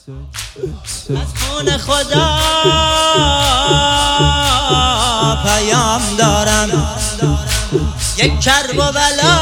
از خون خدا پیام دارم، یک کرب و بلا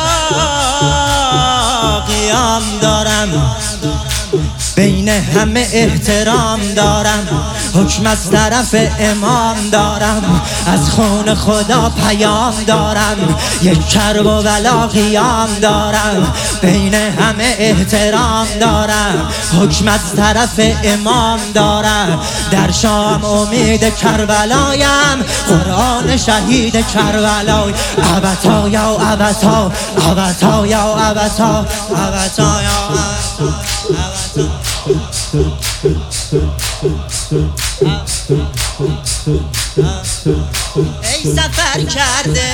قیام دارم، بین همه احترام دارم، حکم از طرف امام دارم، از خون خدا پیام دارم، یک کرب و بلا قیام دارم، بین همه احترام دارم، حکم از طرف امام دارم، در شام امید کربلایم، قرآن شهید کربلای، ابتا یا ابتا، ابتا یا ابتا، ابتا یا ابتا. ای سفر کرده،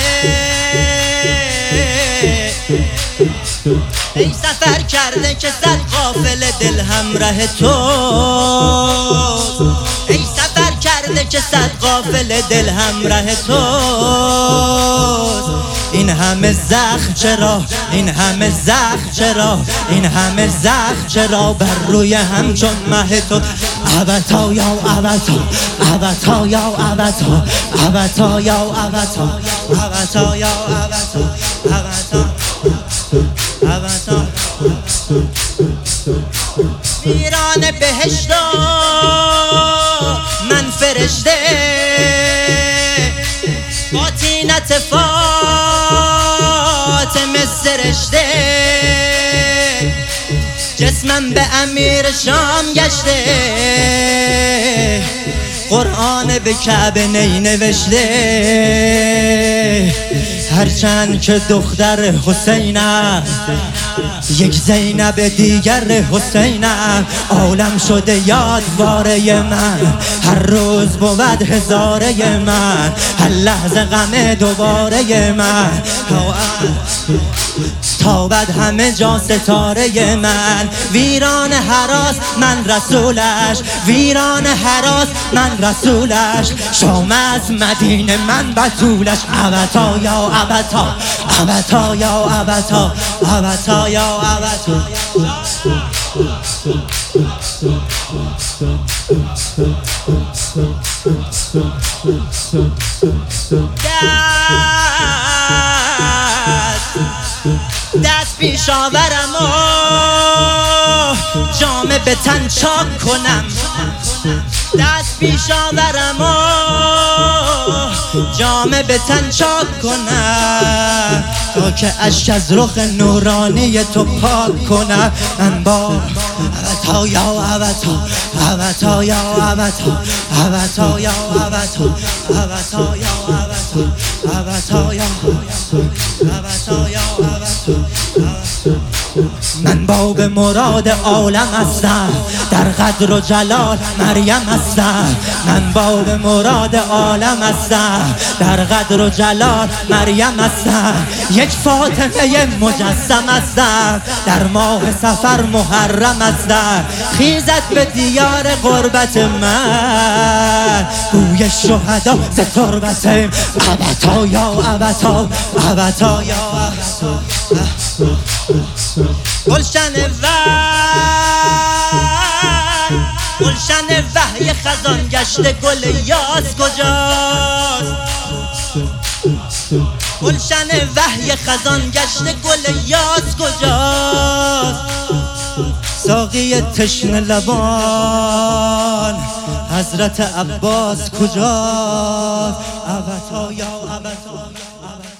ای سفر کرده که صد قافله دل همراه تو، ای سفر کرده که صد قافله دل همراه تو، این همه زخم چرا، این همه زخم چرا، این همه زخم چرا بر روی هم چون مه تو، ابتا یا ابتا، ابتا یا ابتا، ابتا یا ابتا، ابتا یا ابتا، ابتا، ابتا. میران بهشت من فرشته، با طینت فاطمه سرشته، جسمم به امیر شام گشته، قرآن به کعبه نی نوشته، هرچند که دختر حسینم، یک زینب دیگر حسینم، عالم شده یادواره من، هر روز بود هزاره من، هر لحظه غم دوباره من، تابد همه جا ستاره من، ویران هراس من رسولش، ویران هراس من رسولش، شام از مدینه من بطولش، ابتا یا ابتا، ابتا یا ابتا، ابتا یا ابتا. دست پیش آورم و جامه به تن چاک کنم، دست پیش آورم و جامه به تن چاک کنم، تا که اشک از رخ نورانی تو پاک کنم، من با ابتا یا ابتا، ابتا یا ابتا، ابتا یا ابتا، ابتا یا ابتا، ابتا یا ابتا یا ابتا. من باب مراد عالم هستم، در قدر و جلال مریم هستم، من باب مراد عالم هستم، در قدر و جلال مریم هستم، یک فاطمه مجسم هستم، در ماه سفر محرم هستم، خیزد به دیار غربت من، بوی شهدا ز تربتم، ابتا یا ابتا، ابتا یا ابتا. گلشن وحی خزان گشته، گل یاس کجاست؟ گلشن وحی خزان گشته، گل یاس کجاست؟ ساقی تشنه لبان حضرت عباس کجاست؟ ابتا یا ابتا.